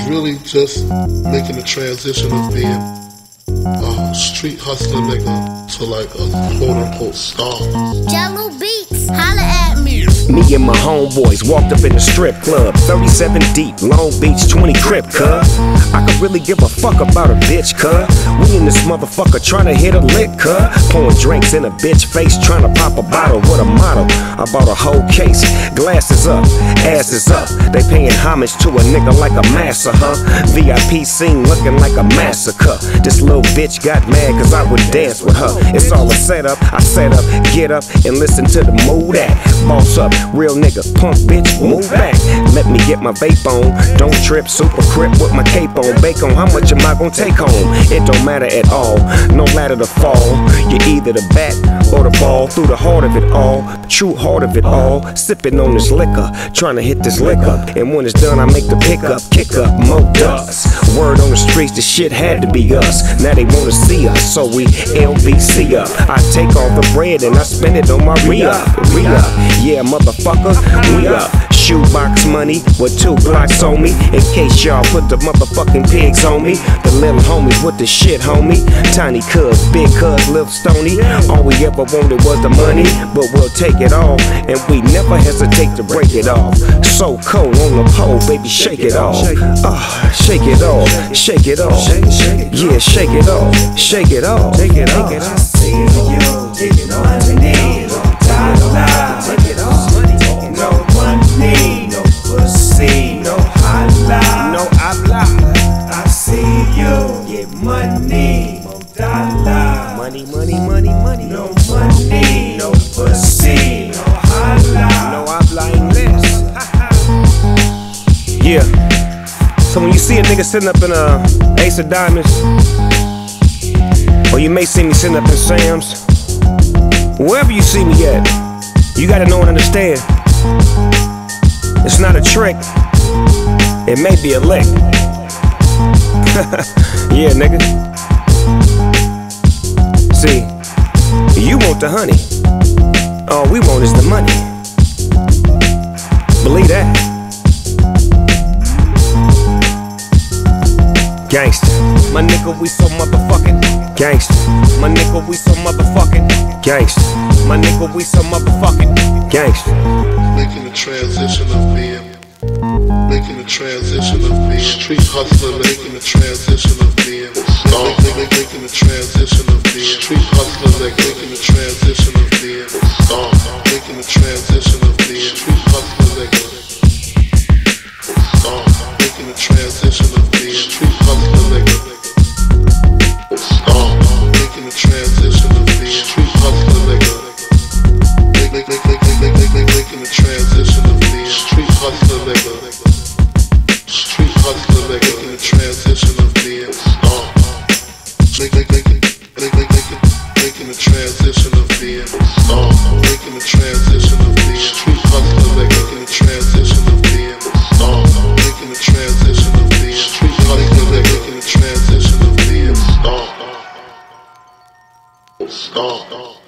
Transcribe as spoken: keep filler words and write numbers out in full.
really just making the transition of being a street hustler nigga to like a quote-unquote star. Jello Beats, holla at me. Me and my homeboys walked up in the strip club, thirty-seven deep, Long Beach, twenty crib, cuz. I could really give a fuck about a bitch, cuz. We in this motherfucker trying to hit a lick, cuz. Pouring drinks in a bitch face, trying to pop a bottle with a motto. I bought a whole case, glasses up, asses up. They paying homage to a nigga like a massa, huh? V I P scene looking like a massacre. This little bitch got mad cause I would dance with her. It's all a setup, I set up, get up and listen to the mood act. Boss up, real nigga, punk bitch, move back. Let me get my vape on, don't trip, super crip with my cape on. Bacon, how much am I gonna take home? It don't matter at all, no ladder to fall. You're either the bat or the ball. Through the heart of it all, true heart of it all. Sipping on this liquor, trying to hit this lick up. And when it's done, I make the pickup, kick up, mo dust. Word on the streets, this shit had to be us. Now they wanna see us, so we L B C up. I take all the bread and I spend it on my re-up, re-up. Yeah, motherfucker, we up. Shoebox money with two blocks on me. In case y'all put the motherfucking pigs on me. The little homies with the shit, homie. Tiny cuz, big cuz, Lil Stony. All we ever wanted was the money, but we'll take it all, and we never hesitate to break it off. So cold on the pole, baby, shake it off. Uh, shake it off, shake it off. Yeah, shake it off, shake it off. Take it off. I see you, take it on my knees. Take it off. No money, no pussy, no holla, no habla. I see you get money, no dollar. Money, money, money, money. No money, no pussy, no holla, no habla English. Yeah. So when you see a nigga sitting up in a Ace of Diamonds, or you may see me sitting up in Sam's, wherever you see me at, you gotta know and understand. It's not a trick, it may be a lick. Yeah, nigga. See, you want the honey, all we want is the money. Believe that. Gangsta, my nigga, we so motherfucking gangsta. My nigga, we so motherfucking gangsta. My nigga, we so motherfucking gangsta. Making the transition of being, making the transition of being street hustler, making the transition of being star, making the transition of being street hustler, making the transition of being star, making the transition of being street hustler, making star, making the transition of being street hustler, making star, making the transition of being street hustler, making Make, make, make, make, make, make, make, making the transition of being street hustler, nigga. Street hustler, nigga. Making the transition of being star. Make, make, make, make, make, make, making the transition of being star. Making the transition of being street hustler, nigga. Making the transition of being star. Making the transition of being street hustler, nigga. Making the transition of being star. Star.